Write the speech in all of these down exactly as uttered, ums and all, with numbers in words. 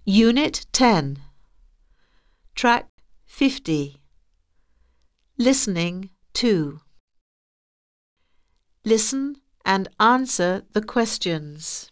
Unit ten, Track fifty. Listening two. Listen and answer the questions.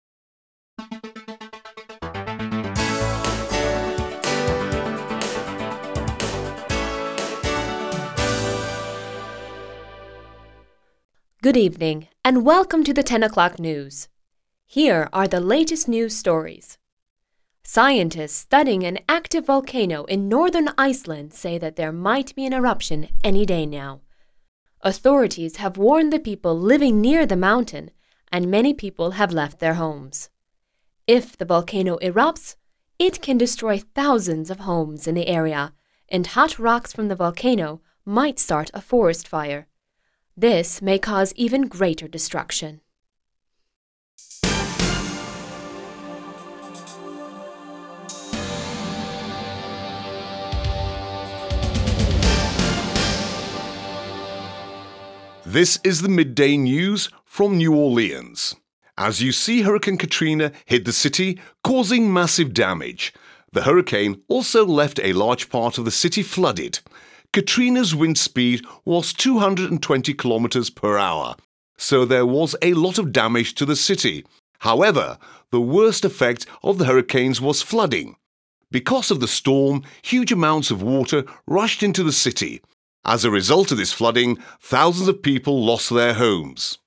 Good evening and welcome to the ten o'clock news. Here are the latest news stories. Scientists studying an active volcano in northern Iceland say that there might be an eruption any day now. Authorities have warned the people living near the mountain, and many people have left their homes. If the volcano erupts, it can destroy thousands of homes in the area, and hot rocks from the volcano might start a forest fire. This may cause even greater destruction. This is the midday news from New Orleans. As you see, Hurricane Katrina hit the city, causing massive damage. The hurricane also left a large part of the city flooded. Katrina's wind speed was two hundred twenty kilometers per hour, so there was a lot of damage to the city. However, the worst effect of the hurricanes was flooding. Because of the storm, huge amounts of water rushed into the city. As a result of this flooding, thousands of people lost their homes.